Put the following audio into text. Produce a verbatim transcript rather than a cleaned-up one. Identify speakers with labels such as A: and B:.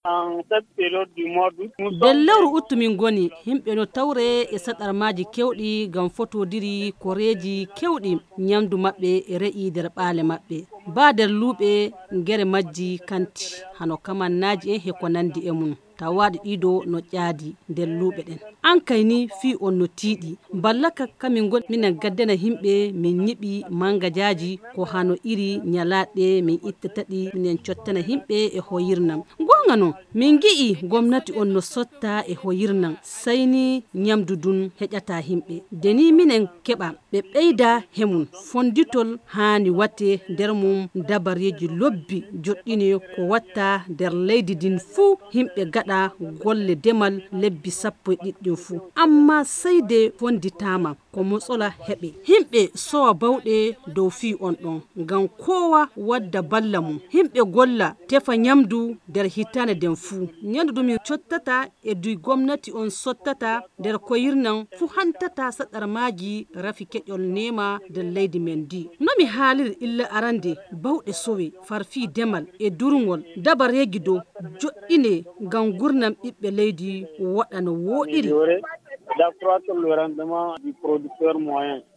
A: nder lewru uttu min goni himɓe no tawre e saɗarmaji kewɗi gam fotodiri koreji kewɗi nyamdu maɓɓe e re'i nder ɓaale maɓɓe ba nder luuɓe ngere majji kanti hano kamannaji en he ko nandi e mum tawaɗi ɗiɗo no ƴaadi nder luuɓe ɗen an kayni fi on no tiiɗi ballaka kamin gon minen gaddana himɓe min ñiɓi mangajaji ko hano iri nyalaɗe min ittataɗi minen cottana himɓe e hoyirnam gonga non min gi'i gomnati on no sotta e hoyirnam sayni nyamdu dun heƴata himɓe deni minen keɓa ɓe ɓeyda hemun fonditol hani wate nder mum dabareji lobbi joɗɗine ko watta nder leydi din fuu himɓe gaɗa golle demal lebbi sappo e ɗiɗɗin fuu amma sayde fonditama ko motsola heɓe himɓe sowa bawɗe dow fi on ɗon ngam kowa wadda balla mum himɓe golla tefa nyamdu nder hitande den fuu nyamdu ɗum min cottata e du gomnati on sottata nder koyirnan fu hantata saɗarmaji rafi keƴol nema nder leydi men di nomi haalir illa arande bawɗe sowe farfi demal e durngol dabareji dow joɗɗine ngam gurnam ɓiɓɓe leydi waɗa no woɗiri.